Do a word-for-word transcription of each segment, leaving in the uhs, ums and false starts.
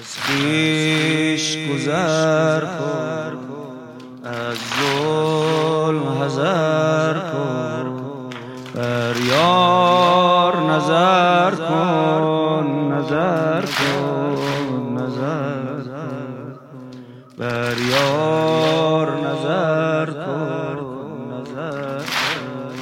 از خویش گذر کن، از ظلم حذر کن، بر یار نظر کن، نظر کن، نظر کن، بر یار نظر کن، نظر کن.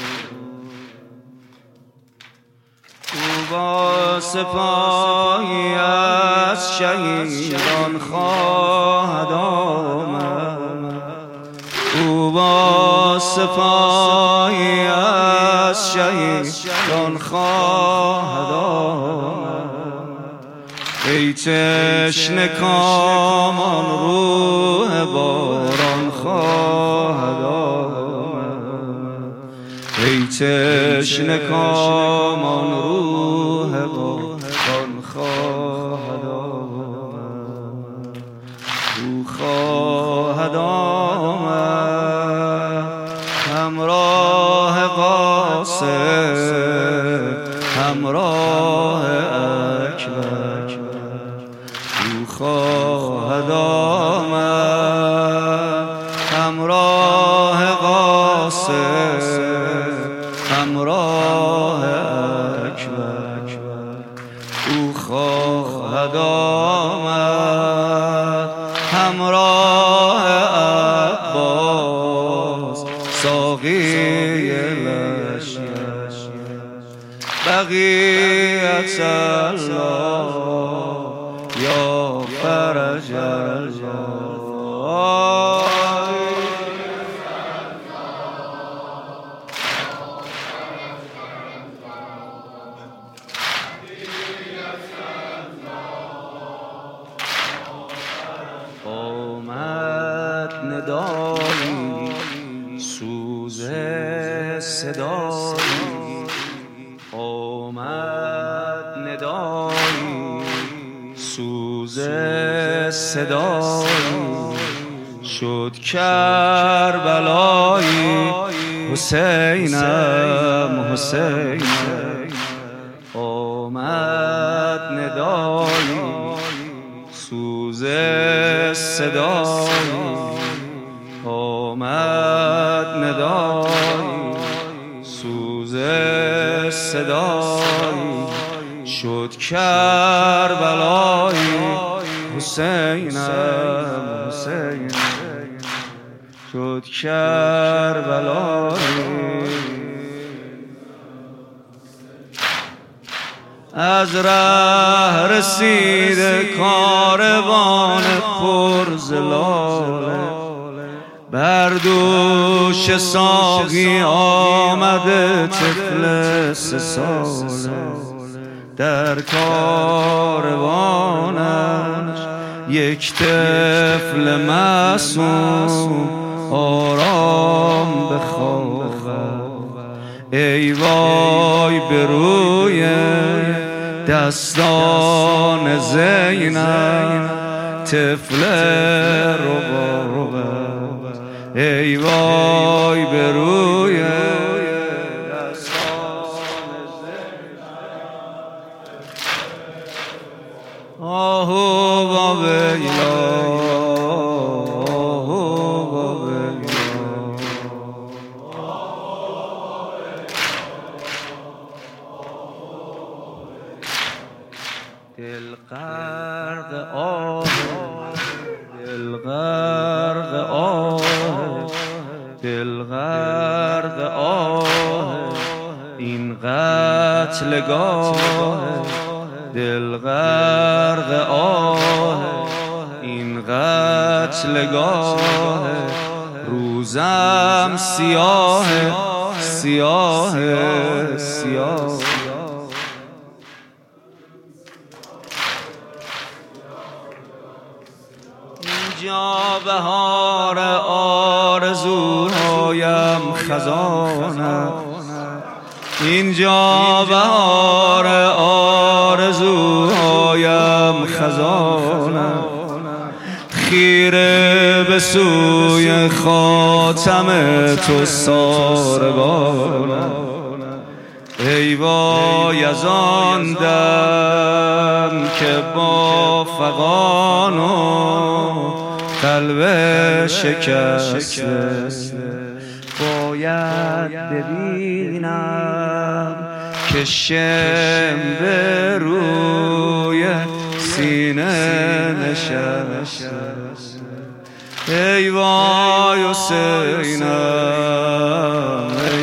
او با سپاهی از شهیدان خواهد آمد، او با سپاهی از شهیدان خواهد آمد. ای تشنه کامان روح باران خواهد آمد، ای تشنه کامان روح باران خواهد آمد. او خواهد آمد همراه قاسم، همراه اکبر. او خواهد آمد همراه قاسم، همراه اکبر. او خواهد آمد همراه عباس، ساقی لشکر. بقیت الله یا فرج الله. آمد ندایی سوز صدایی، آمد ندایی سوز صدایی. شد کربلایی حسینم، حسینم. آمد ندایی سوز صدایی، آمد ندایی سوز صدایی. شد کربلایی حسینم، حسینم. شد کربلایی. از ره رسید کاروان پرزلاله، بر دوش ساقی آمده طفل سه ساله. در کاروانش یک طفل معصوم آرام بخوابد. ای وای به روی دستان زینب طفل ربابه. ای وای به روی دستان زینب. آهو با ویلا، آهو با ویلا. دل غرق آه، دل غرق آه، دل غرق آه. این قتلگاه دل غرق آه، این قتلگاه. روزم سیاه، سیاه، سیاه. اینجا بهار آرزوهایم خزانه، اینجا بهار آرزوهایم خزانه. خیره به سوی خاتم تو ساربانه. ای وای از آن دم که با فغان و قلب شکسته باید ببینم که شمع روی سینه نشسته. ای وای حسینم